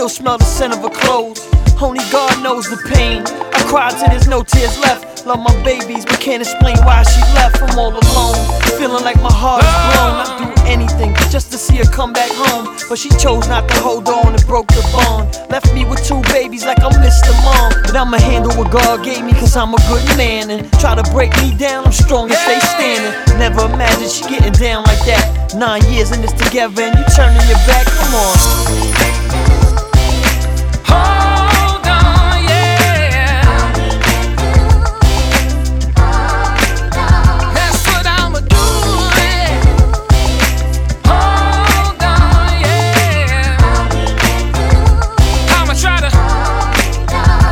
still smell the scent of her clothes. Only God knows the pain. I cried till there's no tears left. Love my babies, but can't explain why she left. I'm all alone, feeling like my heart is blown. I'd do anything just to see her come back home, but she chose not to hold on and broke the bond. Left me with 2 babies like I'm Mr. Mom. But I'ma handle what God gave me, cause I'm a good man. And try to break me down, I'm strong and stay standing. Never imagined she getting down like that. 9 years in this together and you turning your back, come on.